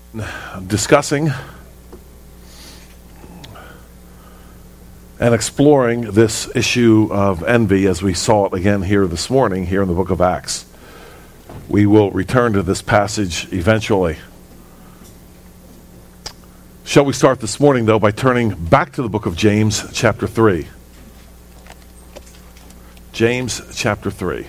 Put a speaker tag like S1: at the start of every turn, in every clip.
S1: discussing and exploring this issue of envy as we saw it again here this morning, here in the book of Acts. We will return to this passage eventually. Shall we start this morning, though, by turning back to the book of James, chapter 3. James, chapter 3.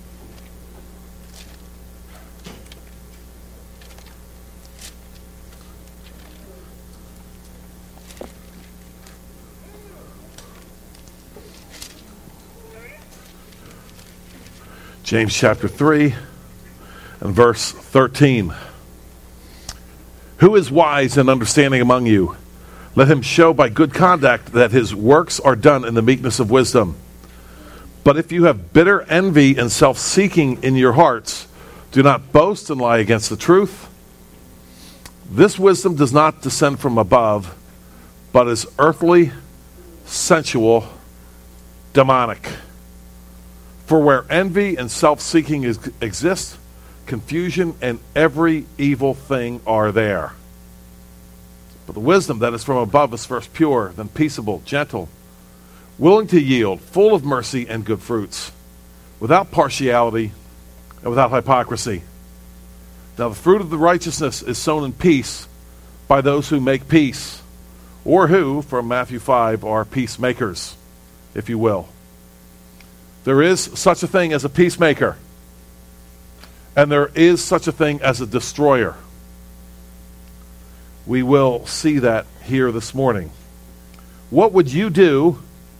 S1: James chapter 3 and verse 13. Who is wise and understanding among you? Let him show by good conduct that his works are done in the meekness of wisdom. But if you have bitter envy and self-seeking in your hearts, do not boast and lie against the truth. This wisdom does not descend from above, but is earthly, sensual, demonic. For where envy and self-seeking exist, confusion and every evil thing are there. But the wisdom that is from above is first pure, then peaceable, gentle, willing to yield, full of mercy and good fruits, without partiality and without hypocrisy. Now the fruit of the righteousness is sown in peace by those who make peace, or who, from Matthew 5, are peacemakers, if you will. There is such a thing as a peacemaker, and there is such a thing as a destroyer. We will see that here this morning. What would you do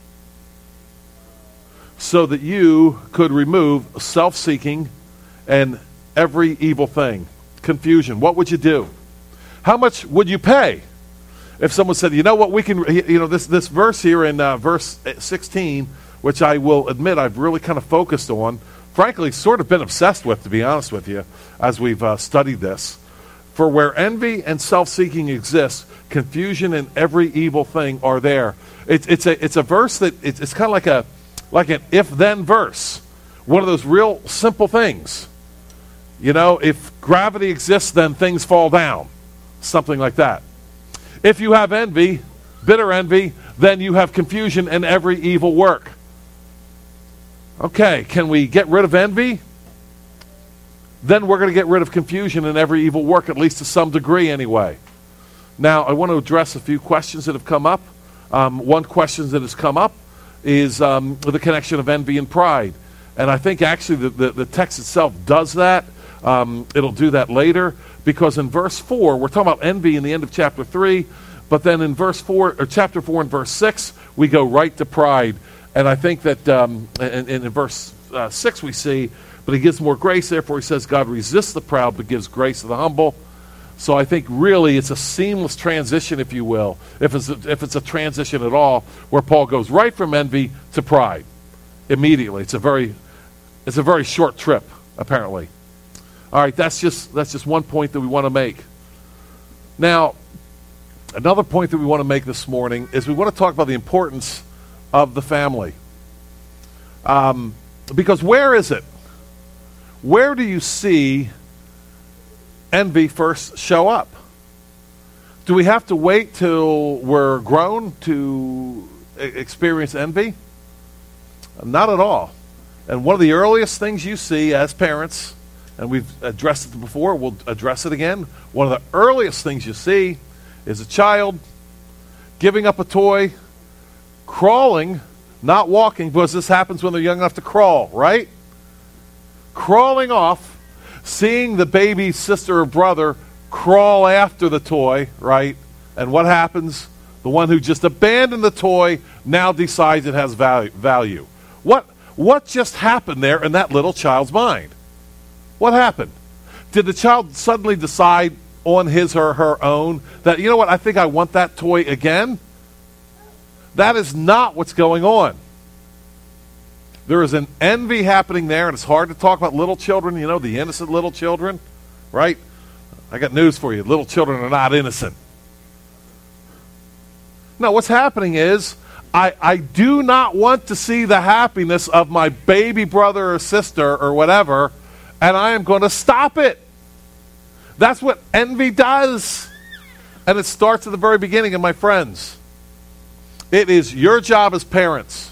S1: so that you could remove self-seeking and every evil thing? Confusion. What would you do? How much would you pay if someone said, you know what, we can, this verse here in verse 16, which I will admit I've really kind of focused on, frankly, sort of been obsessed with, to be honest with you, as we've studied this. For where envy and self-seeking exist, confusion and every evil thing are there. It's a verse that it's kind of like an if-then verse. One of those real simple things. You know, if gravity exists, then things fall down. Something like that. If you have envy, bitter envy, then you have confusion and every evil work. Okay, can we get rid of envy? Then we're going to get rid of confusion and every evil work, at least to some degree anyway. Now, I want to address a few questions that have come up. One question that has come up is the connection of envy and pride. And I think actually the text itself does that. It'll do that later, because in verse 4, we're talking about envy in the end of chapter 3, but then in verse 4, or chapter 4 and verse 6, we go right to pride. And I think that in verse 6 we see, but he gives more grace, therefore he says, God resists the proud, but gives grace to the humble. So I think really it's a seamless transition, if you will, if it's a transition at all, where Paul goes right from envy to pride immediately. It's a very short trip, apparently. All right, that's just one point that we want to make. Now, another point that we want to make this morning is we want to talk about the importance of the family. Because where is it? Where do you see envy first show up? Do we have to wait till we're grown to experience envy? Not at all. And one of the earliest things you see as parents, and we've addressed it before, we'll address it again. One of the earliest things you see is a child giving up a toy, crawling, not walking, because this happens when they're young enough to crawl, right? Crawling off, seeing the baby sister or brother crawl after the toy, right? And what happens? The one who just abandoned the toy now decides it has value. What just happened there in that little child's mind? What happened? Did the child suddenly decide on his or her own that, you know what, I think I want that toy again? That is not what's going on. There is an envy happening there, and it's hard to talk about little children, you know, the innocent little children, right? I got news for you. Little children are not innocent. No, what's happening is I do not want to see the happiness of my baby brother or sister or whatever, and I am going to stop it. That's what envy does. And it starts at the very beginning. And my friends, it is your job as parents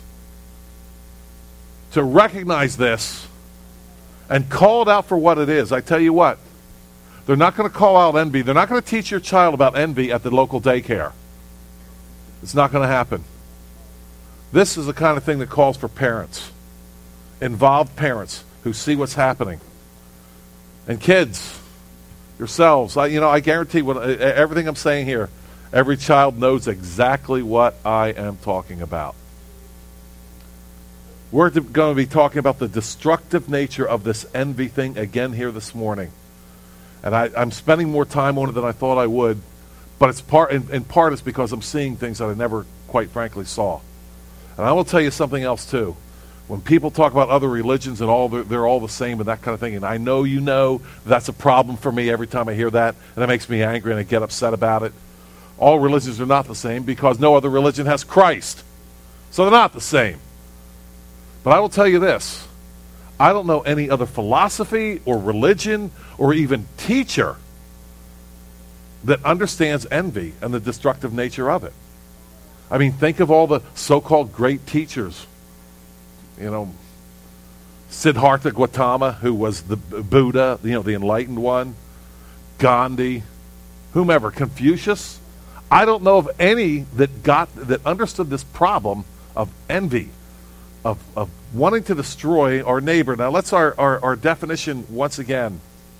S1: to recognize this and call it out for what it is. I tell you what, they're not going to call out envy. They're not going to teach your child about envy at the local daycare. It's not going to happen. This is the kind of thing that calls for parents, involved parents who see what's happening. And kids, yourselves, I guarantee everything I'm saying here, every child knows exactly what I am talking about. We're going to be talking about the destructive nature of this envy thing again here this morning. And I'm spending more time on it than I thought I would, but it's in part it's because I'm seeing things that I never, quite frankly, saw. And I will tell you something else, too. When people talk about other religions and they're all the same and that kind of thing, and I know you know that's a problem for me every time I hear that, and it makes me angry and I get upset about it. All religions are not the same because no other religion has Christ. So they're not the same. But I will tell you this. I don't know any other philosophy or religion or even teacher that understands envy and the destructive nature of it. I mean, think of all the so-called great teachers. Siddhartha Gautama, who was the Buddha, the enlightened one, Gandhi, whomever, Confucius. I don't know of any that understood this problem of envy, of wanting to destroy our neighbor. Now let's our definition once again.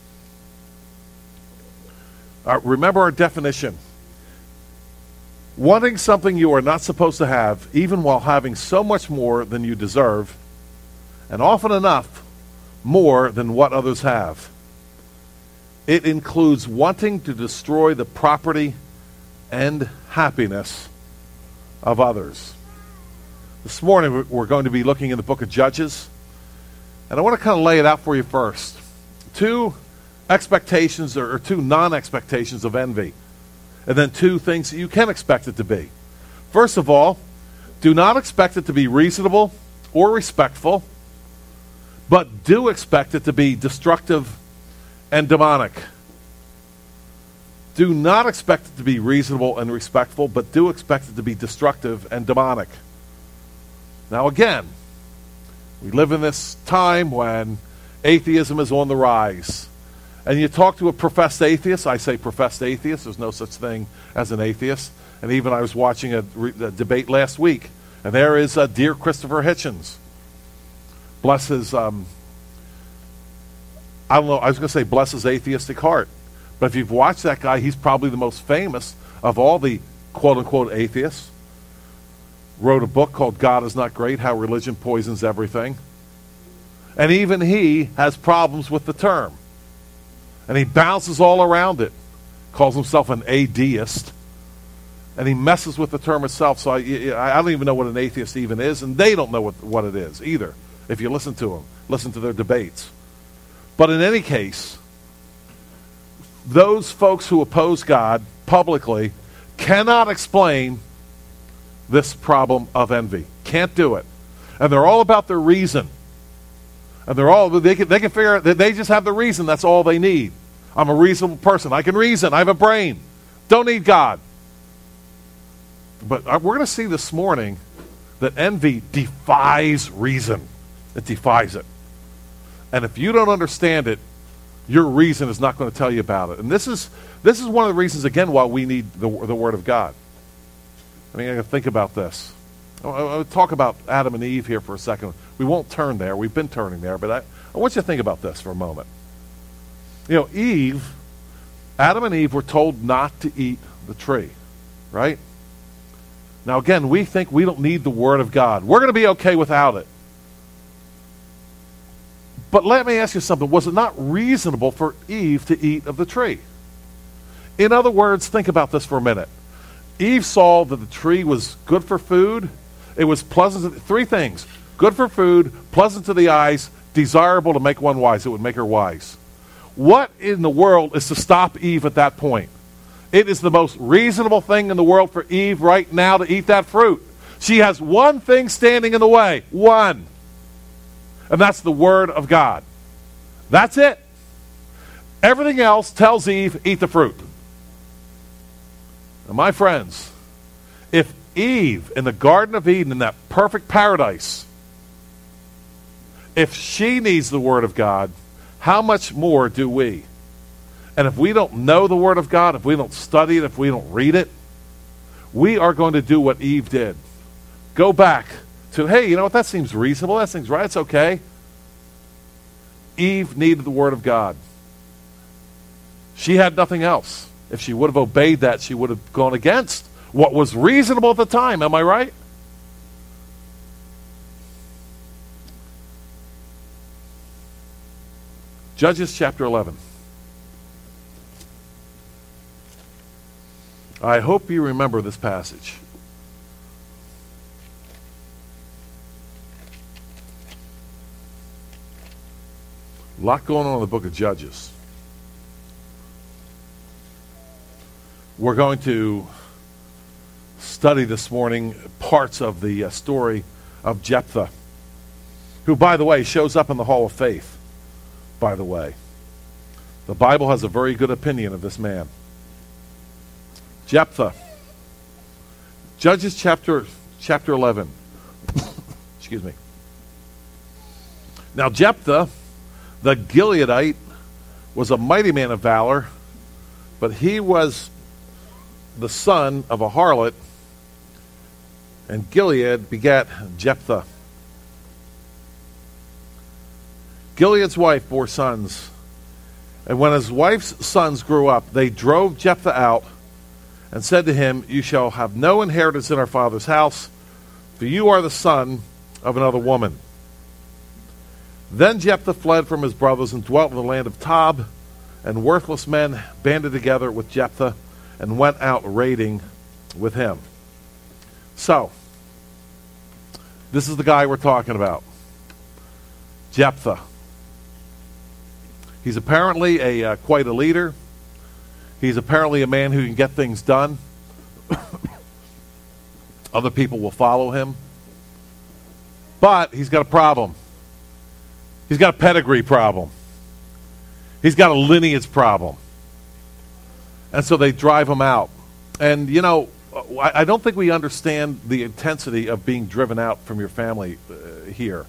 S1: Remember our definition. Wanting something you are not supposed to have, even while having so much more than you deserve, and often enough more than what others have. It includes wanting to destroy the property and happiness of others. This morning we're going to be looking in the book of Judges, and I want to kind of lay it out for you first. Two expectations or two non-expectations of envy. And then two things that you can expect it to be. First of all, do not expect it to be reasonable or respectful, but do expect it to be destructive and demonic. Do not expect it to be reasonable and respectful, but do expect it to be destructive and demonic. Now again, we live in this time when atheism is on the rise. And you talk to a professed atheist, I say professed atheist, there's no such thing as an atheist. And even I was watching a debate last week, and there is dear Christopher Hitchens. Bless his, I don't know, I was going to say bless his atheistic heart. But if you've watched that guy, he's probably the most famous of all the quote-unquote atheists. Wrote a book called God Is Not Great, How Religion Poisons Everything. And even he has problems with the term. And he bounces all around it. Calls himself an atheist. And he messes with the term itself. So I don't even know what an atheist even is. And they don't know what it is either. If you listen to them. Listen to their debates. But in any case, those folks who oppose God publicly cannot explain this problem of envy. Can't do it. And they're all about their reason. And they can figure out that they just have the reason. That's all they need. I'm a reasonable person. I can reason. I have a brain. Don't need God. But we're going to see this morning that envy defies reason. It defies it. And if you don't understand it, your reason is not going to tell you about it. And this is one of the reasons, again, why we need the Word of God. I mean, I got to think about this. I'll talk about Adam and Eve here for a second. We won't turn there. We've been turning there, but I want you to think about this for a moment. Adam and Eve were told not to eat the tree, right? Now, again, we think we don't need the Word of God. We're going to be okay without it. But let me ask you something. Was it not reasonable for Eve to eat of the tree? In other words, think about this for a minute. Eve saw that the tree was good for food. It was pleasant. Three things. Good for food, pleasant to the eyes, desirable to make one wise. It would make her wise. What in the world is to stop Eve at that point? It is the most reasonable thing in the world for Eve right now to eat that fruit. She has one thing standing in the way. One. And that's the Word of God. That's it. Everything else tells Eve, eat the fruit. Now, my friends, if Eve in the Garden of Eden, in that perfect paradise, if she needs the Word of God, how much more do we? And if we don't know the Word of God, if we don't study it, if we don't read it, we are going to do what Eve did. Go back to, hey, you know what, that seems reasonable, that seems right, it's okay. Eve needed the Word of God. She had nothing else. If she would have obeyed that, she would have gone against what was reasonable at the time. Am I right? Judges chapter 11. I hope you remember this passage. A lot going on in the book of Judges. We're going to study this morning parts of the story of Jephthah, who, by the way, shows up in the Hall of Faith, by the way. The Bible has a very good opinion of this man. Jephthah. Judges chapter 11. Excuse me. Now Jephthah, the Gileadite, was a mighty man of valor, but he was the son of a harlot, and Gilead begat Jephthah. Gilead's wife bore sons, and when his wife's sons grew up, they drove Jephthah out and said to him, "You shall have no inheritance in our father's house, for you are the son of another woman." Then Jephthah fled from his brothers and dwelt in the land of Tob, and worthless men banded together with Jephthah and went out raiding with him. So, this is the guy we're talking about. Jephthah. He's apparently quite a leader. He's apparently a man who can get things done. Other people will follow him. But he's got a problem. He's got a pedigree problem. He's got a lineage problem. And so they drive him out. And, you know, I don't think we understand the intensity of being driven out from your family here.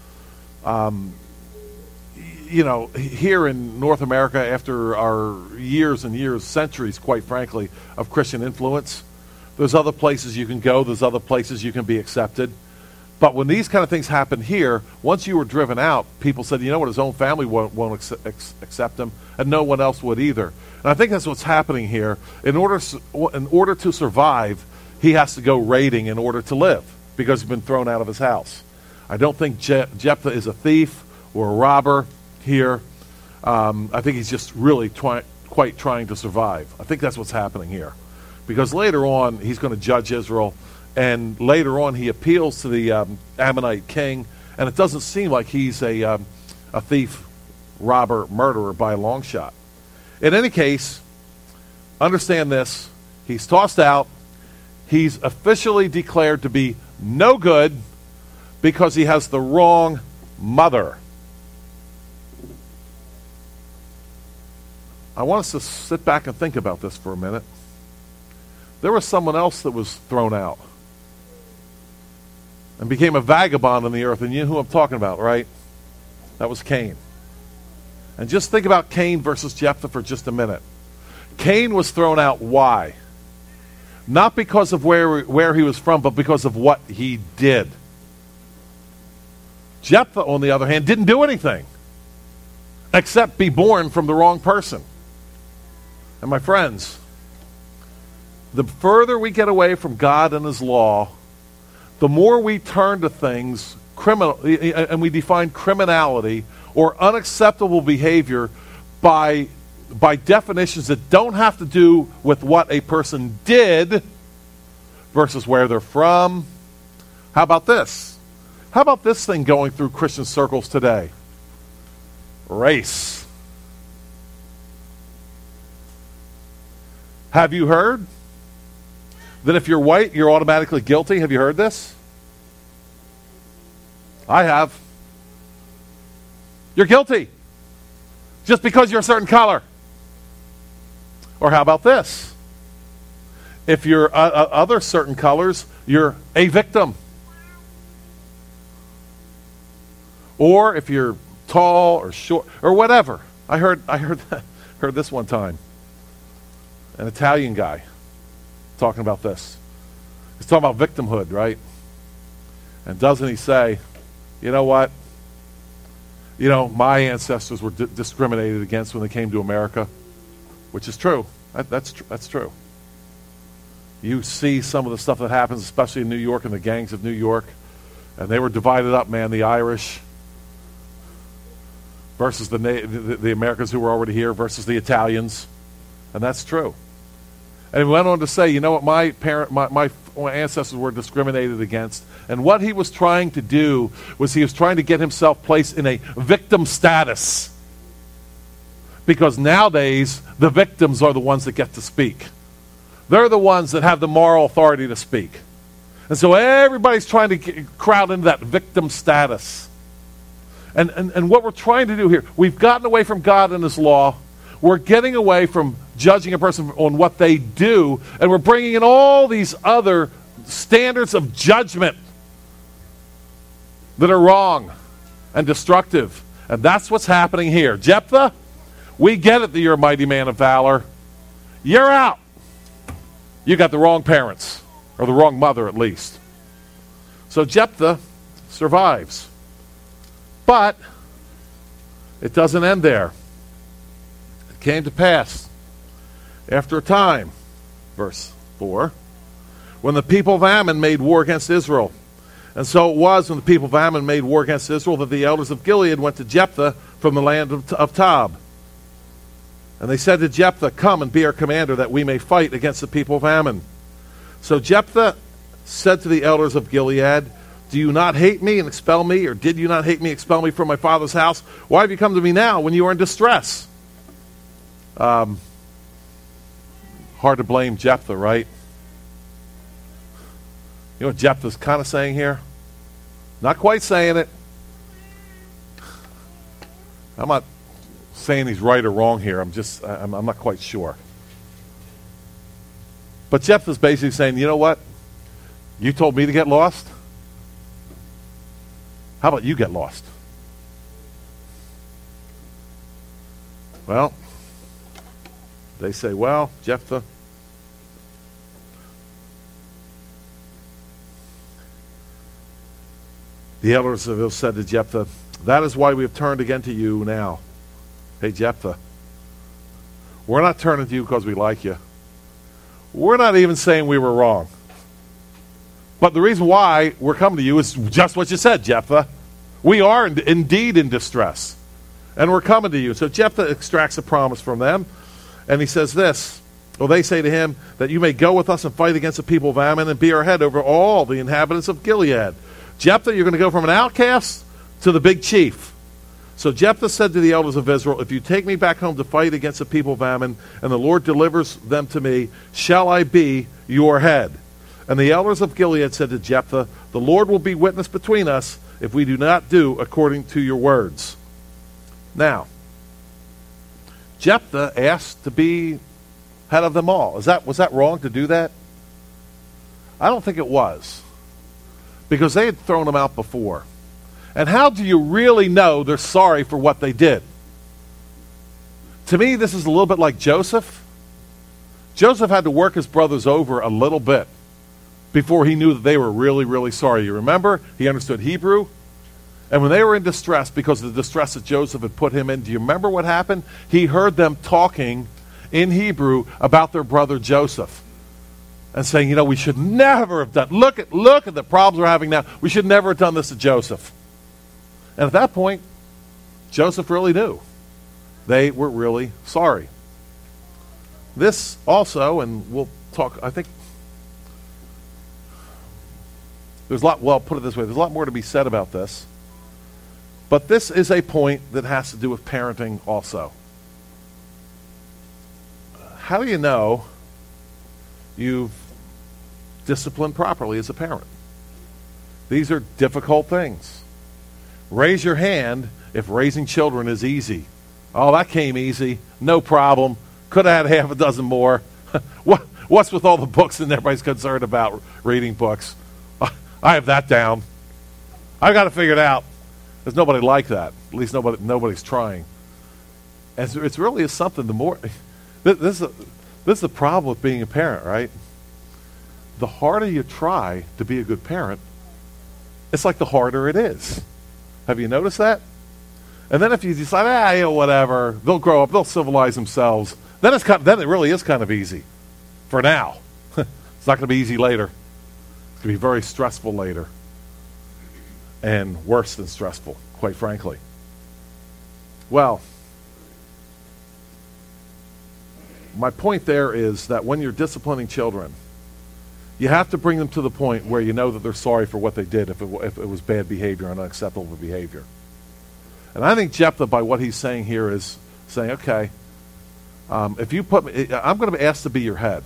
S1: You know, here in North America, after our years and years, centuries, quite frankly, of Christian influence, there's other places you can go, there's other places you can be accepted. But when these kind of things happen here, once you were driven out, people said, you know what, his own family won't accept him, and no one else would either. And I think that's what's happening here. In order to survive, he has to go raiding in order to live, because he's been thrown out of his house. I don't think Jephthah is a thief or a robber here. I think he's just really quite trying to survive. I think that's what's happening here. Because later on, he's going to judge Israel, and later on he appeals to the Ammonite king, and it doesn't seem like he's a thief, robber, murderer by a long shot. In any case, understand this. He's tossed out. He's officially declared to be no good because he has the wrong mother. I want us to sit back and think about this for a minute. There was someone else that was thrown out and became a vagabond on the earth, and you know who I'm talking about, right? That was Cain. And just think about Cain versus Jephthah for just a minute. Cain was thrown out. Why? Not because of where he was from, but because of what he did. Jephthah, on the other hand, didn't do anything except be born from the wrong person. And my friends, the further we get away from God and His law, the more we turn to things criminal, and we define criminality or unacceptable behavior by definitions that don't have to do with what a person did versus where they're from. How about this? How about this thing going through Christian circles today? Race. Have you heard that if you're white, you're automatically guilty? Have you heard this? I have. You're guilty. just because you're a certain color. Or how about this? If you're other certain colors, you're a victim. Or if you're tall or short or whatever. I heard this one time. An Italian guy talking about this. He's talking about victimhood, right? And doesn't he say, you know what? You know, my ancestors were discriminated against when they came to America, which is true. That's true. You see some of the stuff that happens, especially in New York and the gangs of New York, and they were divided up, man. The Irish versus the Americans who were already here versus the Italians, and that's true. And he went on to say, you know what, my ancestors were discriminated against, and what he was trying to do was he was trying to get himself placed in a victim status, because nowadays the victims are the ones that get to speak. They're the ones that have the moral authority to speak. And so everybody's trying to crowd into that victim status. And what we're trying to do here, we've gotten away from God and His law. We're getting away from judging a person on what they do, and we're bringing in all these other standards of judgment that are wrong and destructive. And that's what's happening here. Jephthah, we get it that you're a mighty man of valor. You're out. You got the wrong parents, or the wrong mother at least. So Jephthah survives. But it doesn't end there. It came to pass after a time, verse 4, when the people of Ammon made war against Israel. And so it was when the people of Ammon made war against Israel that the elders of Gilead went to Jephthah from the land of Tob. And they said to Jephthah, come and be our commander, that we may fight against the people of Ammon. So Jephthah said to the elders of Gilead, do you not hate me and expel me, or did you not hate me and expel me from my father's house? Why have you come to me now when you are in distress? Hard to blame Jephthah, right? You know what Jephthah's kind of saying here? Not quite saying it. I'm not saying he's right or wrong here. I'm not quite sure. But Jephthah's basically saying, you know what? You told me to get lost. How about you get lost? Well, they say, well, Jephthah, the elders of Israel said to Jephthah, that is why we have turned again to you now. Hey, Jephthah, we're not turning to you because we like you. We're not even saying we were wrong. But the reason why we're coming to you is just what you said, Jephthah. We are indeed in distress. And we're coming to you. So Jephthah extracts a promise from them. And he says this. Well, they say to him that you may go with us and fight against the people of Ammon and be our head over all the inhabitants of Gilead. Jephthah, you're going to go from an outcast to the big chief. So Jephthah said to the elders of Israel, if you take me back home to fight against the people of Ammon, and the Lord delivers them to me, shall I be your head? And the elders of Gilead said to Jephthah, the Lord will be witness between us if we do not do according to your words. Now, Jephthah asked to be head of them all. Was that wrong to do that? I don't think it was. Because they had thrown him out before. And how do you really know they're sorry for what they did? To me, this is a little bit like Joseph. Joseph had to work his brothers over a little bit before he knew that they were really, really sorry. You remember? He understood Hebrew. And when they were in distress, because of the distress that Joseph had put him in, do you remember what happened? He heard them talking in Hebrew about their brother Joseph. And saying, you know, we should never have done, look at the problems we're having now. We should never have done this to Joseph. And at that point, Joseph really knew. They were really sorry. This also, and we'll talk, I think, there's a lot, well, put it this way, there's a lot more to be said about this. But this is a point that has to do with parenting also. How do you know you've disciplined properly as a parent? These are difficult things. Raise your hand if raising children is easy. Oh, that came easy. No problem. Could have had half a dozen more. What's with all the books and everybody's concerned about reading books? I have that down. I've got to figure it out. There's nobody like that. At least nobody's trying. And it's really is something. The more this is the problem with being a parent, right? The harder you try to be a good parent, it's like the harder it is. Have you noticed that? And then if you decide, whatever, they'll grow up, they'll civilize themselves. Then it really is kind of easy. For now. It's not going to be easy later. It's going to be very stressful later. And worse than stressful, quite frankly. Well, my point there is that when you're disciplining children, you have to bring them to the point where you know that they're sorry for what they did if it was bad behavior and unacceptable behavior. And I think Jephthah, by what he's saying here, is saying, okay, if you put me, I'm going to be asked to be your head.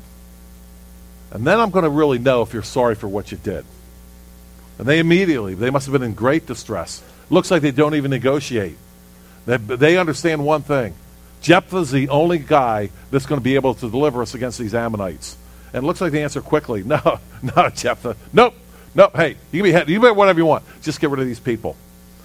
S1: And then I'm going to really know if you're sorry for what you did. And they must have been in great distress. Looks like they don't even negotiate. They understand one thing. Jephthah's the only guy that's going to be able to deliver us against these Ammonites. And it looks like they answer quickly. No, not Jephthah. Nope. Hey, you can be head. You can be whatever you want. Just get rid of these people.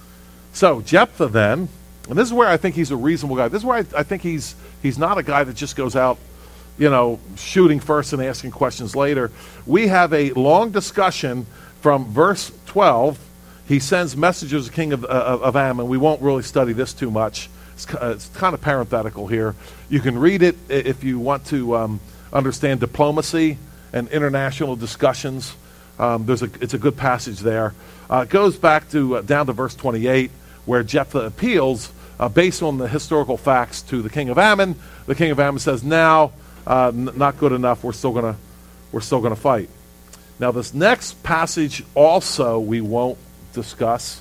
S1: So Jephthah then, and this is where I think he's a reasonable guy. This is where I think he's not a guy that just goes out, shooting first and asking questions later. We have a long discussion from verse 12. He sends messengers to the king of Ammon. We won't really study this too much. It's kind of parenthetical here. You can read it if you want to understand diplomacy and international discussions. It's a good passage there. It goes back to down to verse 28, where Jephthah appeals based on the historical facts to the king of Ammon. The king of Ammon says, "Now, not good enough. We're still gonna fight." Now, this next passage also we won't discuss.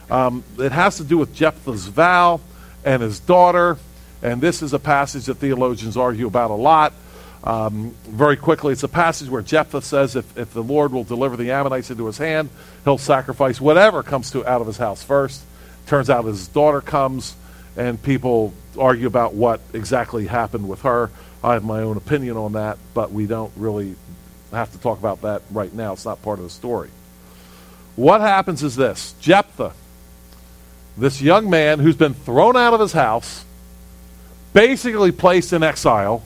S1: It has to do with Jephthah's vow and his daughter, and this is a passage that theologians argue about a lot. Very quickly, it's a passage where Jephthah says if the Lord will deliver the Ammonites into his hand, he'll sacrifice whatever comes out of his house first. Turns out his daughter comes, and people argue about what exactly happened with her. I have my own opinion on that, but we don't really have to talk about that right now. It's not part of the story. What happens is this. Jephthah, this young man who's been thrown out of his house, basically placed in exile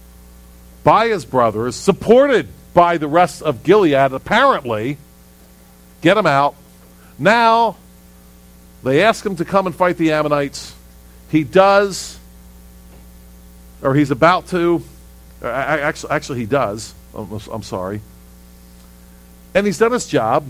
S1: by his brothers, supported by the rest of Gilead, apparently, get him out. Now, they ask him to come and fight the Ammonites. He does, or he's about to. Actually, he does. I'm sorry. And he's done his job.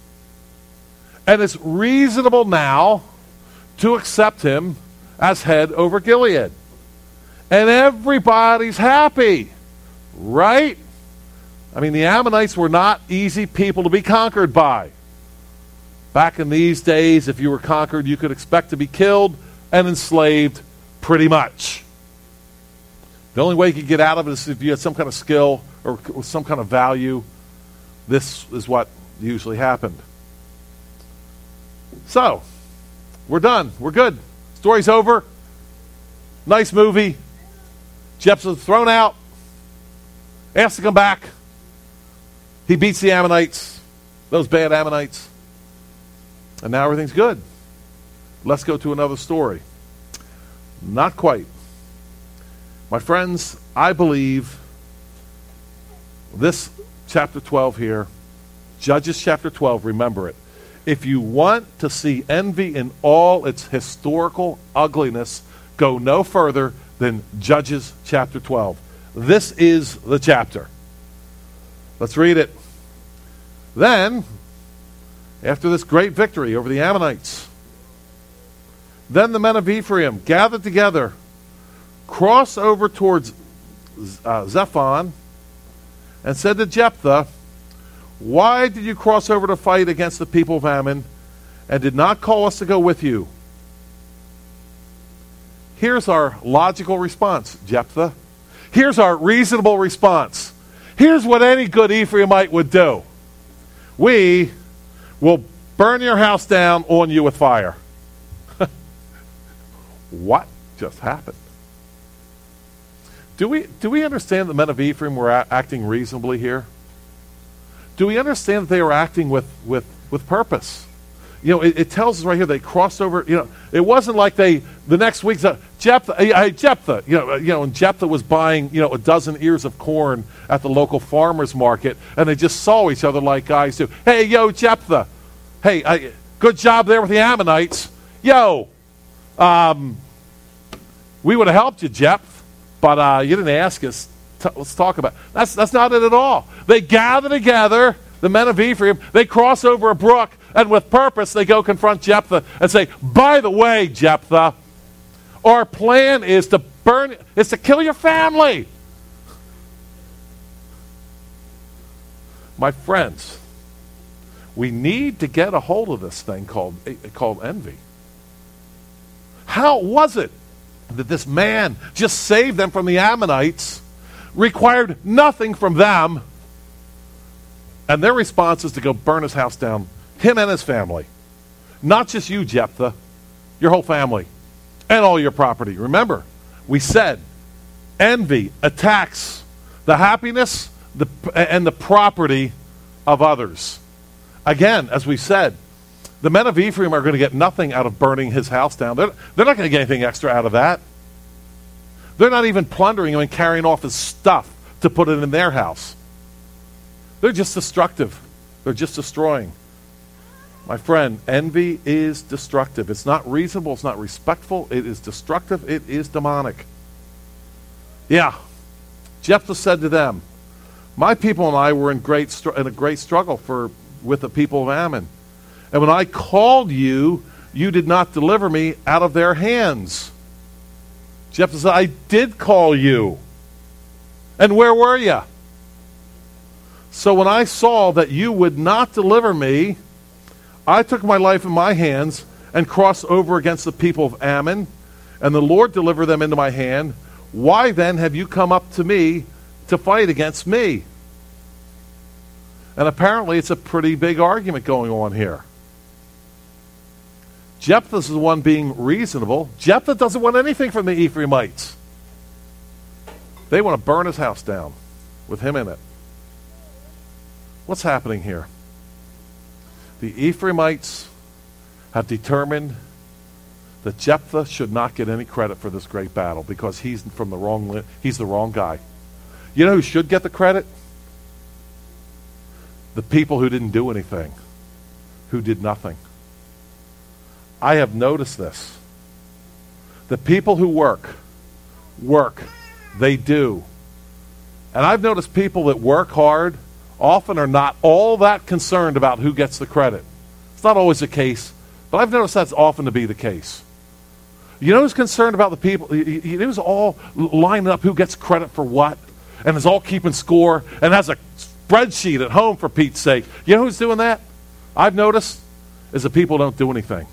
S1: And it's reasonable now to accept him as head over Gilead. And everybody's happy. Right? I mean, the Ammonites were not easy people to be conquered by. Back in these days, if you were conquered, you could expect to be killed and enslaved pretty much. The only way you could get out of it is if you had some kind of skill or some kind of value. This is what usually happened. So, we're done. We're good. Story's over. Nice movie. Jephthah's thrown out. Asked to come back. He beats the Ammonites. Those bad Ammonites. And now everything's good. Let's go to another story. Not quite. My friends, I believe this chapter 12 here, Judges chapter 12, remember it. If you want to see envy in all its historical ugliness, go no further than Judges chapter 12. This is the chapter. Let's read it. Then, after this great victory over the Ammonites, then the men of Ephraim gathered together, crossed over towards Zephon, and said to Jephthah, "Why did you cross over to fight against the people of Ammon, and did not call us to go with you?" Here's our logical response, Jephthah. Here's our reasonable response. Here's what any good Ephraimite would do. We will burn your house down on you with fire. What? just happened. Do we understand the men of Ephraim were acting reasonably here? Do we understand that they were acting with purpose? It tells us right here they crossed over. It wasn't like the next week, Jephthah, and Jephthah was buying, a dozen ears of corn at the local farmer's market, and they just saw each other like guys do. Hey, yo, Jephthah. Hey, good job there with the Ammonites. Yo, we would have helped you, Jephthah, but you didn't ask us. Let's talk about it. That's not it at all. They gather together, the men of Ephraim. They cross over a brook, and with purpose, they go confront Jephthah and say, by the way, Jephthah, our plan is to kill your family. My friends, we need to get a hold of this thing called envy. How was it that this man just saved them from the Ammonites, required nothing from them, and their response is to go burn his house down, him and his family? Not just you, Jephthah, your whole family, and all your property. Remember, we said envy attacks the happiness and the property of others. Again, as we said, the men of Ephraim are going to get nothing out of burning his house down. They're not going to get anything extra out of that. They're not even plundering him and carrying off his stuff to put it in their house. They're just destructive. They're just destroying. My friend, envy is destructive. It's not reasonable. It's not respectful. It is destructive. It is demonic. Yeah. Jephthah said to them, my people and I were in a great struggle with the people of Ammon. And when I called you, you did not deliver me out of their hands. Jephthah said, I did call you. And where were you? So when I saw that you would not deliver me, I took my life in my hands and crossed over against the people of Ammon, and the Lord delivered them into my hand. Why then have you come up to me to fight against me? And apparently it's a pretty big argument going on here. Jephthah is the one being reasonable. Jephthah doesn't want anything from the Ephraimites. They want to burn his house down with him in it. What's happening here? The Ephraimites have determined that Jephthah should not get any credit for this great battle because he's the wrong guy. You know who should get the credit? The people who didn't do anything, who did nothing. I have noticed this. The people who work, they do. And I've noticed people that work hard often are not all that concerned about who gets the credit. It's not always the case, but I've noticed that's often to be the case. You know who's concerned about the people? You know who's all lining up who gets credit for what? And is all keeping score and has a spreadsheet at home, for Pete's sake. You know who's doing that? I've noticed is the people who don't do anything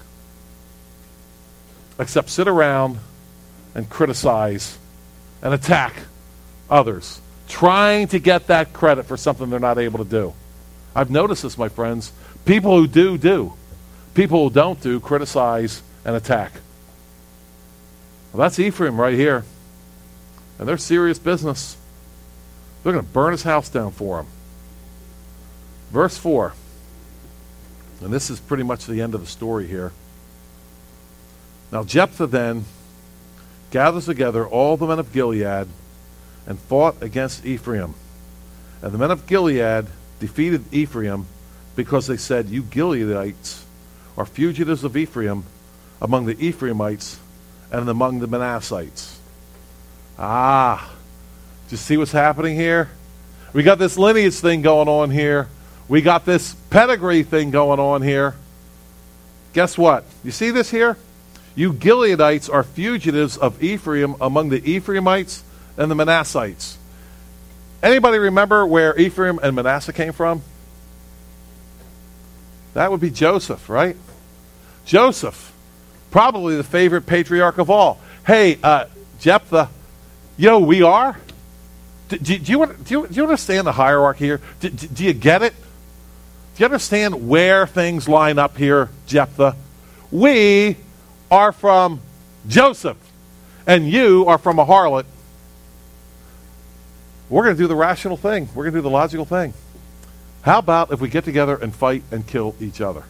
S1: except sit around and criticize and attack others, trying to get that credit for something they're not able to do. I've noticed this, my friends. People who do. People who don't do, criticize and attack. Well, that's Ephraim right here. And they're serious business. They're going to burn his house down for him. Verse 4. And this is pretty much the end of the story here. Now Jephthah then gathers together all the men of Gilead and fought against Ephraim. And the men of Gilead defeated Ephraim because they said, you Gileadites are fugitives of Ephraim among the Ephraimites and among the Manassites. Do you see what's happening here? We got this lineage thing going on here. We got this pedigree thing going on here. Guess what? You see this here? You Gileadites are fugitives of Ephraim among the Ephraimites and the Manassites. Anybody remember where Ephraim and Manasseh came from? That would be Joseph, right? Joseph, probably the favorite patriarch of all. Hey, Jephthah, you know who we are? Do you understand the hierarchy here? Do you get it? Do you understand where things line up here, Jephthah? We are from Joseph. and you are from a harlot, we're going to do the rational thing. We're going to do the logical thing. How about if we get together and fight and kill each other?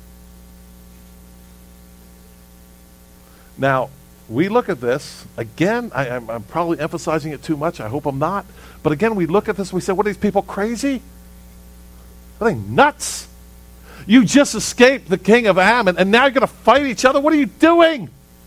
S1: Now, we look at this, again, I'm probably emphasizing it too much. I hope I'm not. But again, we look at this and we say, what are these people, crazy? Are they nuts? You just escaped the king of Ammon, and now you're going to fight each other? What are you doing?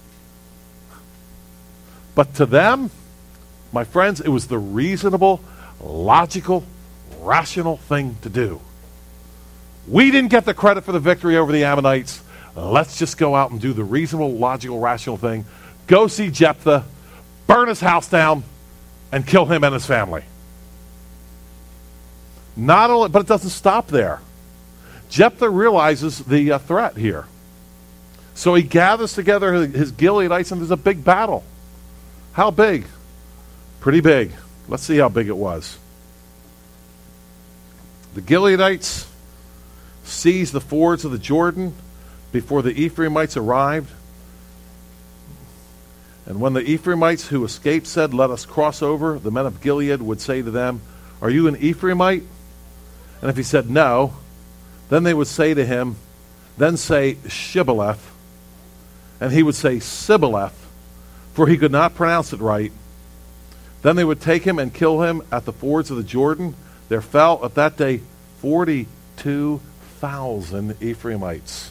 S1: But to them, my friends, it was the reasonable, logical, rational thing to do. We didn't get the credit for the victory over the Ammonites. Let's just go out and do the reasonable, logical, rational thing. Go see Jephthah, burn his house down, and kill him and his family. Not only, but it doesn't stop there. Jephthah realizes the threat here. So he gathers together his Gileadites, and there's a big battle. How big? Pretty big. Let's see how big it was. The Gileadites seized the fords of the Jordan before the Ephraimites arrived. And when the Ephraimites who escaped said, "Let us cross over," the men of Gilead would say to them, "Are you an Ephraimite?" And if he said no, then they would say to him, "Then say Shibboleth." And he would say Sibboleth, for he could not pronounce it right. Then they would take him and kill him at the fords of the Jordan. There fell at that day 42,000 Ephraimites.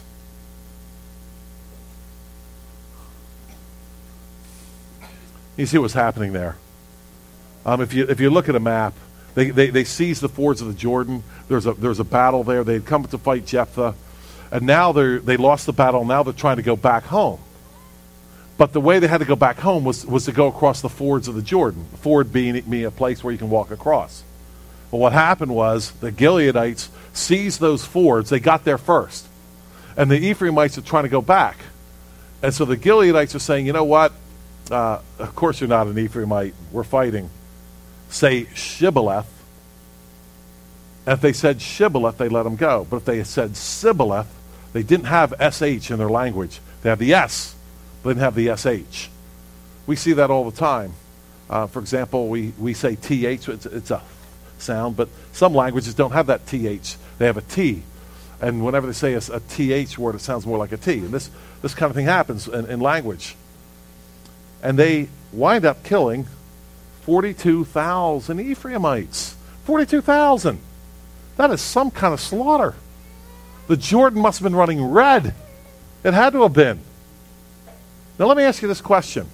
S1: You see what's happening there. If you look at a map, they seized the fords of the Jordan. There's a battle there. They'd come to fight Jephthah, and now they lost the battle. Now they're trying to go back home. But the way they had to go back home was to go across the fords of the Jordan. The ford being a place where you can walk across. Well, what happened was the Gileadites seized those fords. They got there first, and the Ephraimites are trying to go back. And so the Gileadites are saying, "You know what? Of course you're not an Ephraimite. We're fighting. Say Shibboleth." And if they said Shibboleth, they let them go. But if they had said Sibboleth, they didn't have SH in their language. They had the S, but they didn't have the SH. We see that all the time. For example, we say TH. It's a sound, but some languages don't have that TH. They have a T. And whenever they say a TH word, it sounds more like a T. And this kind of thing happens in language. And they wind up killing 42,000 Ephraimites. 42,000. That is some kind of slaughter. The Jordan must have been running red. It had to have been. Now let me ask you this question.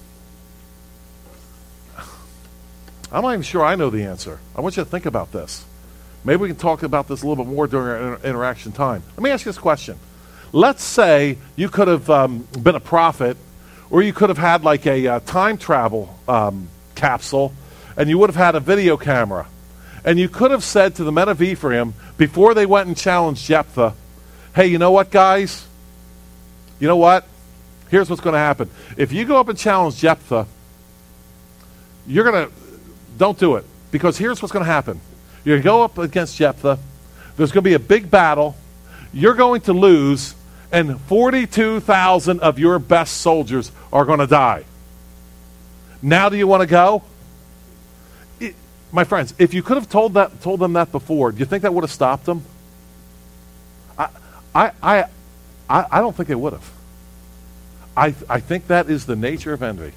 S1: I'm not even sure I know the answer. I want you to think about this. Maybe we can talk about this a little bit more during our interaction time. Let me ask you this question. Let's say you could have been a prophet, or you could have had like a time travel capsule, and you would have had a video camera. And you could have said to the men of Ephraim, before they went and challenged Jephthah, "Hey, you know what, guys? You know what? Here's what's going to happen. If you go up and challenge Jephthah, don't do it. Because here's what's going to happen. You're going to go up against Jephthah. There's going to be a big battle. You're going to lose, and 42,000 of your best soldiers are going to die. Now do you want to go?" My friends, if you could have told them that before, do you think that would have stopped them? I don't think it would have. I think that is the nature of envy.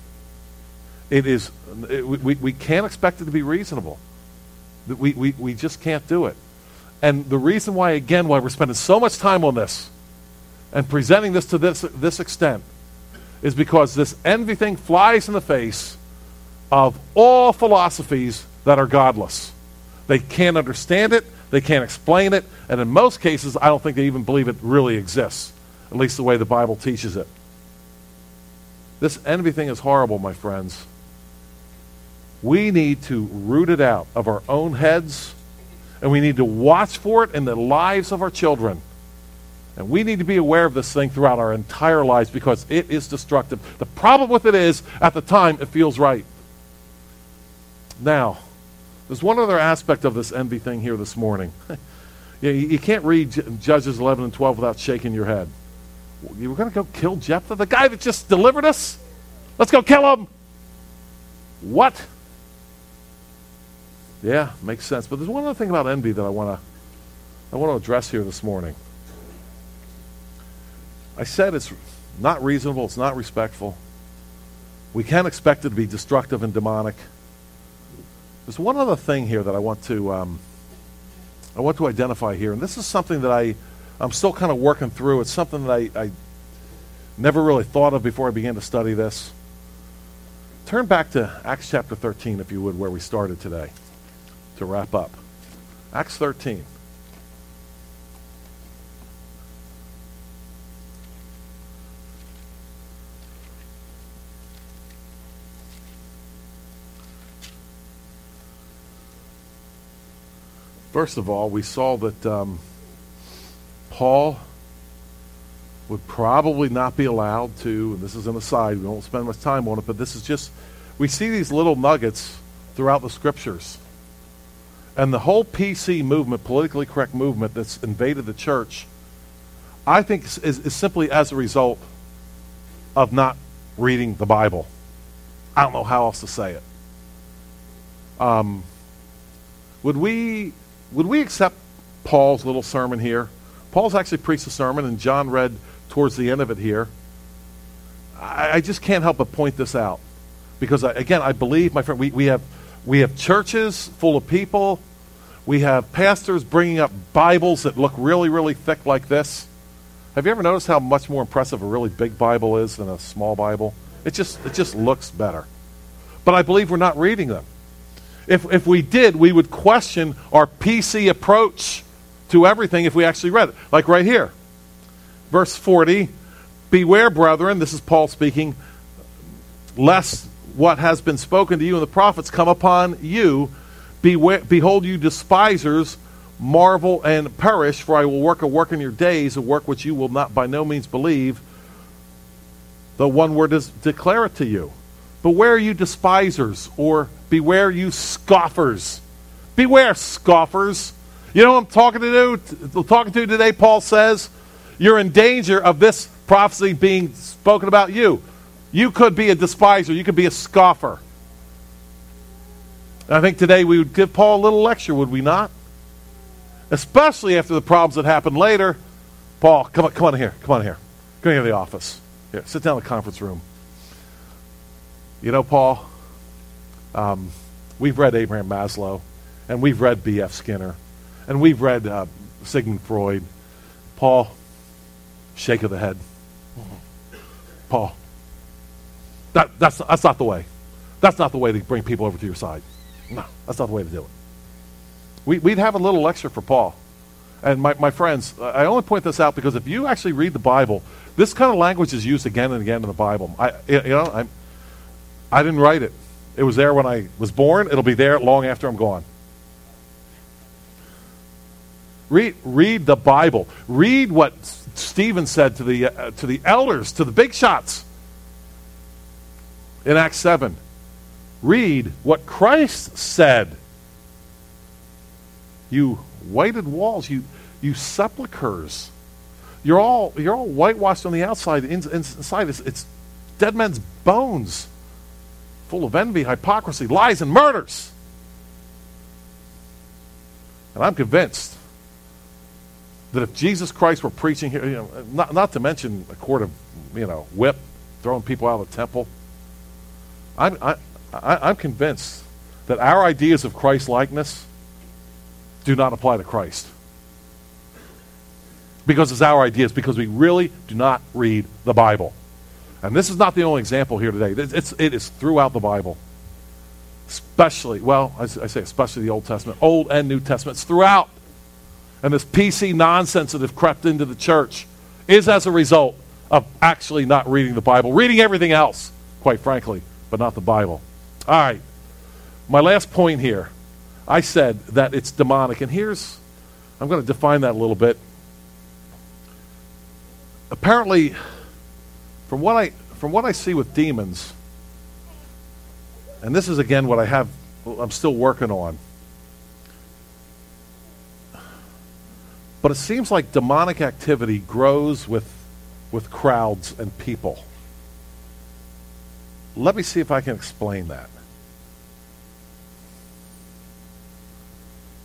S1: We can't expect it to be reasonable. We just can't do it. And the reason why we're spending so much time on this and presenting this to this extent is because this envy thing flies in the face of all philosophies that are godless. They can't understand it, they can't explain it, and in most cases, I don't think they even believe it really exists, at least the way the Bible teaches it. This envy thing is horrible, my friends. We need to root it out of our own heads, and we need to watch for it in the lives of our children. And we need to be aware of this thing throughout our entire lives because it is destructive. The problem with it is, at the time, it feels right. Now, there's one other aspect of this envy thing here this morning. You can't read Judges 11 and 12 without shaking your head. You were going to go kill Jephthah, the guy that just delivered us? Let's go kill him. What? Yeah, makes sense. But there's one other thing about envy that I want to address here this morning. I said it's not reasonable, it's not respectful. We can't expect it to be destructive and demonic. There's one other thing here that I want to identify here, and this is something that I'm still kind of working through. It's something that I never really thought of before I began to study this. Turn back to Acts chapter 13, if you would, where we started today, to wrap up. Acts 13. First of all, we saw that Paul would probably not be allowed to, and this is an aside, we won't spend much time on it, but this is just, we see these little nuggets throughout the scriptures. And the whole PC movement, politically correct movement that's invaded the church, I think is simply as a result of not reading the Bible. I don't know how else to say it. Would we accept Paul's little sermon here? Paul's actually preached a sermon, and John read towards the end of it here. I just can't help but point this out. Because, I believe, my friend, we have churches full of people. We have pastors bringing up Bibles that look really, really thick like this. Have you ever noticed how much more impressive a really big Bible is than a small Bible? It just looks better. But I believe we're not reading them. If we did, we would question our PC approach to everything if we actually read it. Like right here. Verse 40, beware, brethren, this is Paul speaking, lest what has been spoken to you in the prophets come upon you. Beware, behold, you despisers, marvel and perish, for I will work a work in your days, a work which you will not by no means believe, though one word is declare it to you. Beware, you despisers, or beware, you scoffers. Beware, scoffers. You know what I'm talking to today, Paul says? You're in danger of this prophecy being spoken about you. You could be a despiser. You could be a scoffer. And I think today we would give Paul a little lecture, would we not? Especially after the problems that happened later. Paul, come on here. Come on here. Go into the office. Here, sit down in the conference room. You know, Paul, we've read Abraham Maslow, and we've read B.F. Skinner, and we've read Sigmund Freud. Paul, shake of the head. Paul, that's not the way. That's not the way to bring people over to your side. No, that's not the way to do it. We'd have a little lecture for Paul. And my friends, I only point this out because if you actually read the Bible, this kind of language is used again and again in the Bible. I didn't write it. It was there when I was born. It'll be there long after I'm gone. Read the Bible. Read what Stephen said to the elders, to the big shots in Acts 7. Read what Christ said. You whited walls, you sepulchers. You're all whitewashed on the outside. Inside it's dead men's bones, full of envy, hypocrisy, lies, and murders. And I'm convinced that if Jesus Christ were preaching here, not to mention a court of, whip, throwing people out of the temple, I'm convinced that our ideas of Christ-likeness do not apply to Christ. Because it's our ideas, because we really do not read the Bible. And this is not the only example here today. It is throughout the Bible. Especially the Old Testament, Old and New Testament. It's throughout. And this PC nonsense that have crept into the church is as a result of actually not reading the Bible. Reading everything else, quite frankly, but not the Bible. All right. My last point here. I said that it's demonic. And I'm going to define that a little bit. Apparently, from what I see with demons, and this is again what I'm still working on, but it seems like demonic activity grows with crowds and people. Let me see if I can explain that.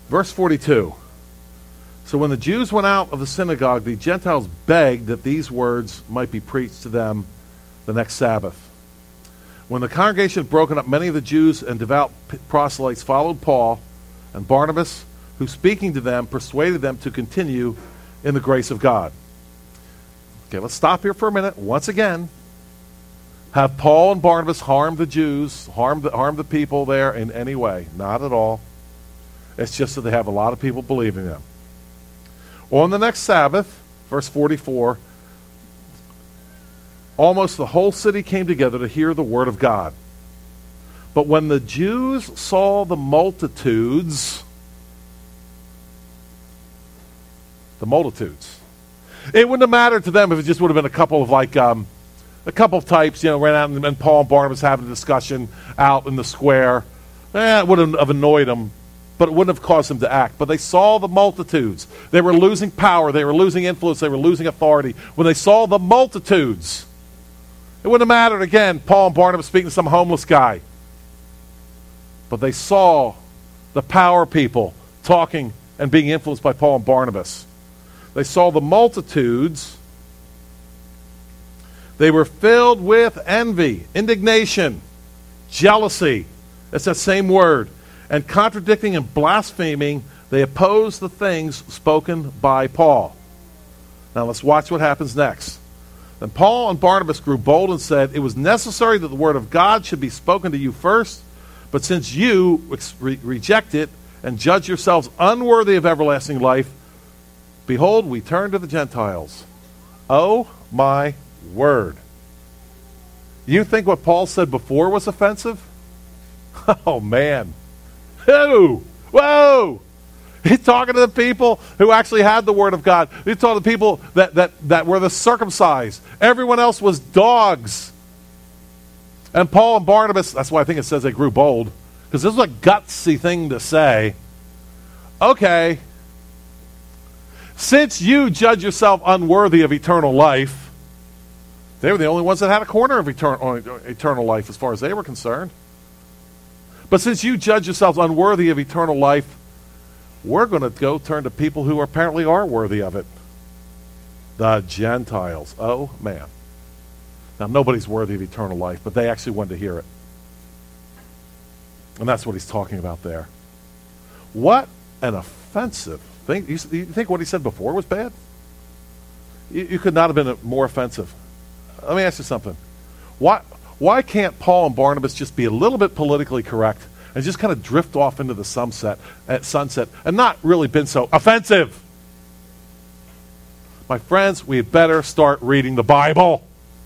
S1: Verse 42. So when the Jews went out of the synagogue, the Gentiles begged that these words might be preached to them the next Sabbath. When the congregation had broken up, many of the Jews and devout proselytes followed Paul and Barnabas, who, speaking to them, persuaded them to continue in the grace of God. Okay, let's stop here for a minute. Once again, have Paul and Barnabas harmed the Jews, harmed the people there in any way? Not at all. It's just that they have a lot of people believing them. On the next Sabbath, verse 44, almost the whole city came together to hear the word of God. But when the Jews saw the multitudes, it wouldn't have mattered to them if it just would have been a couple of types, ran out and Paul and Barnabas having a discussion out in the square. It wouldn't have annoyed them, but it wouldn't have caused them to act. But they saw the multitudes. They were losing power. They were losing influence. They were losing authority. When they saw the multitudes, it wouldn't have mattered, again, Paul and Barnabas speaking to some homeless guy. But they saw the power people talking and being influenced by Paul and Barnabas. They saw the multitudes. They were filled with envy, indignation, jealousy. That's that same word. And contradicting and blaspheming, they opposed the things spoken by Paul. Now let's watch what happens next. Then Paul and Barnabas grew bold and said, "It was necessary that the word of God should be spoken to you first, but since you reject it and judge yourselves unworthy of everlasting life, behold, we turn to the Gentiles." Oh my word. You think what Paul said before was offensive? Oh man. Whoa! He's talking to the people who actually had the word of God. He's talking to the people that were the circumcised. Everyone else was dogs. And Paul and Barnabas, that's why I think it says they grew bold, because this is a gutsy thing to say. Okay, since you judge yourself unworthy of eternal life, they were the only ones that had a corner of eternal life as far as they were concerned. But since you judge yourselves unworthy of eternal life, we're going to go turn to people who apparently are worthy of it. The Gentiles. Oh, man. Now, nobody's worthy of eternal life, but they actually wanted to hear it. And that's what he's talking about there. What an offensive thing. You think what he said before was bad? You could not have been more offensive. Let me ask you something. Why can't Paul and Barnabas just be a little bit politically correct and just kind of drift off into the sunset and not really been so offensive? My friends, we had better start reading the Bible.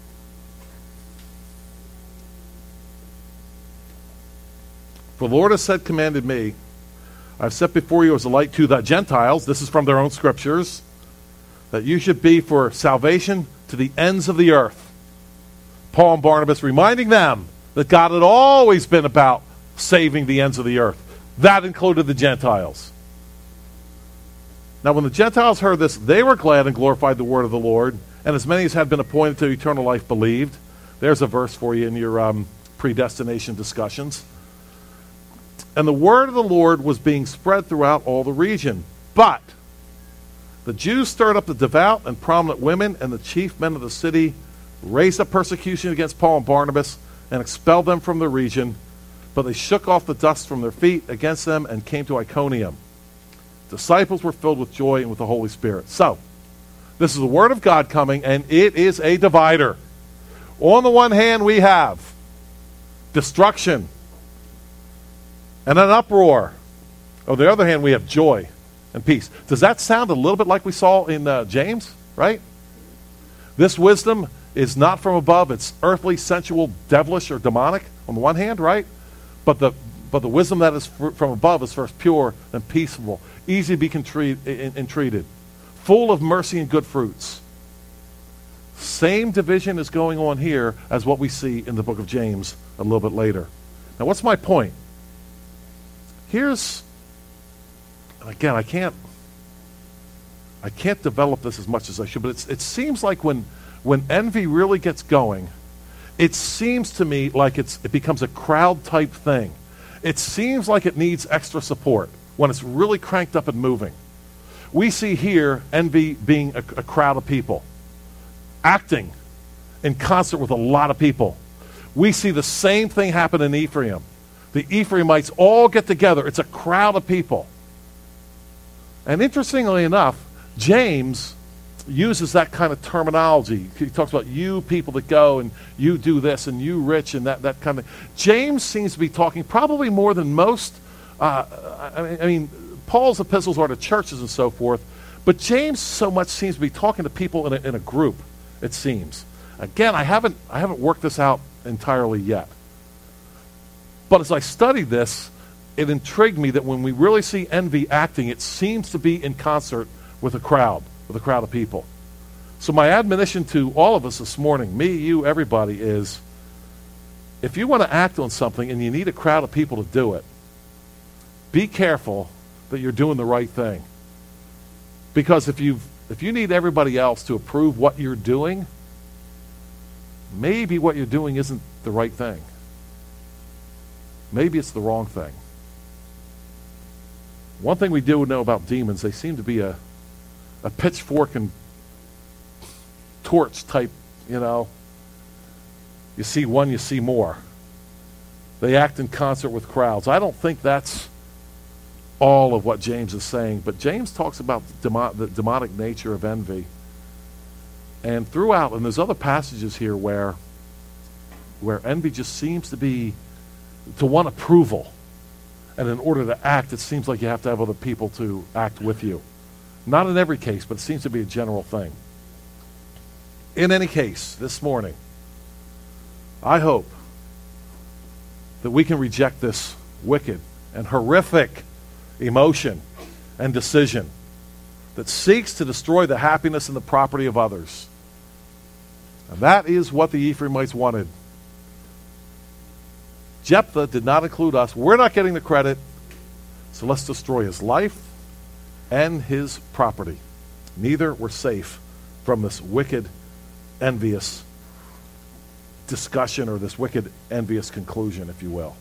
S1: For the Lord has commanded me, I've set before you as a light to the Gentiles, this is from their own scriptures, that you should be for salvation to the ends of the earth. Paul and Barnabas reminding them that God had always been about saving the ends of the earth. That included the Gentiles. Now when the Gentiles heard this, they were glad and glorified the word of the Lord, and as many as had been appointed to eternal life believed. There's a verse for you in your predestination discussions. And the word of the Lord was being spread throughout all the region. But the Jews stirred up the devout and prominent women, and the chief men of the city raised up persecution against Paul and Barnabas and expelled them from the region. But they shook off the dust from their feet against them and came to Iconium. Disciples were filled with joy and with the Holy Spirit. So, this is the word of God coming, and it is a divider. On the one hand, we have destruction and an uproar. On the other hand, we have joy and peace. Does that sound a little bit like we saw in James, right? This wisdom is not from above. It's earthly, sensual, devilish, or demonic on the one hand, right? But the wisdom that is from above is first pure and peaceable, easy to be entreated, full of mercy and good fruits. Same division is going on here as what we see in the book of James a little bit later. Now, what's my point? Here's, again, I can't develop this as much as I should, but it seems like when envy really gets going, it seems to me like it becomes a crowd type thing. It seems like it needs extra support. when it's really cranked up and moving. We see here envy being a crowd of people, acting in concert with a lot of people. We see the same thing happen in Ephraim. The Ephraimites all get together. It's a crowd of people. And interestingly enough, James uses that kind of terminology. He talks about you people that go and you do this and you rich and that kind of thing. James seems to be talking probably more than most. I mean, Paul's epistles are to churches and so forth, but James so much seems to be talking to people in a group, it seems. Again, I haven't worked this out entirely yet. But as I studied this, it intrigued me that when we really see envy acting, it seems to be in concert with a crowd of people. So my admonition to all of us this morning, me, you, everybody, is if you want to act on something and you need a crowd of people to do it, be careful that you're doing the right thing. Because if you need everybody else to approve what you're doing, maybe what you're doing isn't the right thing. Maybe it's the wrong thing. One thing we do know about demons, they seem to be a pitchfork and torch type, You see one, you see more. They act in concert with crowds. I don't think that's all of what James is saying, but James talks about the demonic nature of envy. And throughout, and there's other passages here where envy just seems to want approval. And in order to act, it seems like you have to have other people to act with you. Not in every case, but it seems to be a general thing. In any case, this morning, I hope that we can reject this wicked and horrific emotion and decision that seeks to destroy the happiness and the property of others. And that is what the Ephraimites wanted. Jephthah did not include us. We're not getting the credit. So let's destroy his life and his property. Neither were safe from this wicked, envious discussion or this wicked, envious conclusion, if you will.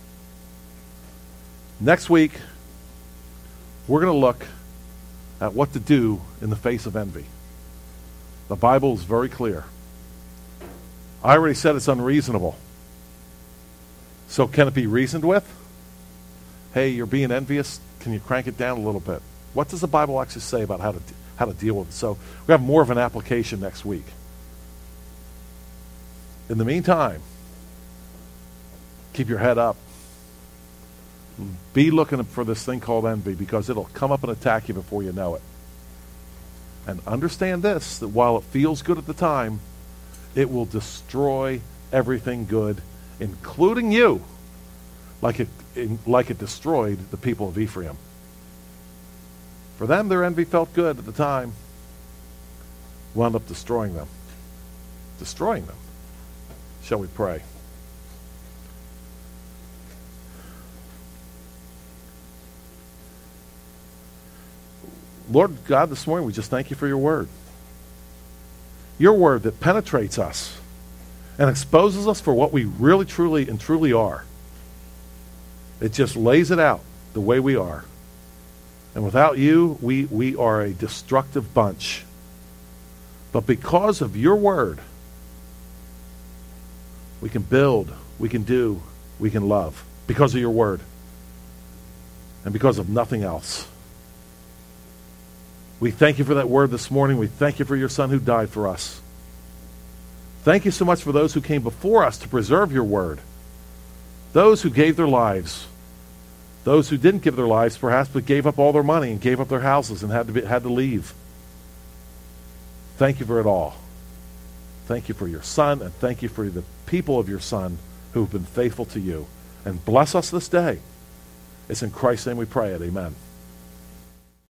S1: Next week, we're going to look at what to do in the face of envy. The Bible is very clear. I already said it's unreasonable. So can it be reasoned with? Hey, you're being envious. Can you crank it down a little bit? What does the Bible actually say about how to deal with it? So we have more of an application next week. In the meantime, keep your head up. Be looking for this thing called envy, because it'll come up and attack you before you know it. And understand this, that while it feels good at the time, it will destroy everything good, including you, like it destroyed the people of Ephraim. For them, their envy felt good at the time, wound up destroying them. Destroying them. Shall we pray? Lord God, this morning we just thank you for your word. Your word that penetrates us and exposes us for what we really, truly, and truly are. It just lays it out the way we are. And without you, we are a destructive bunch. But because of your word, we can build, we can do, we can love. Because of your word. And because of nothing else. We thank you for that word this morning. We thank you for your Son who died for us. Thank you so much for those who came before us to preserve your word. Those who gave their lives. Those who didn't give their lives, perhaps, but gave up all their money and gave up their houses and had to leave. Thank you for it all. Thank you for your Son, and thank you for the people of your Son who have been faithful to you. And bless us this day. It's in Christ's name we pray it. Amen.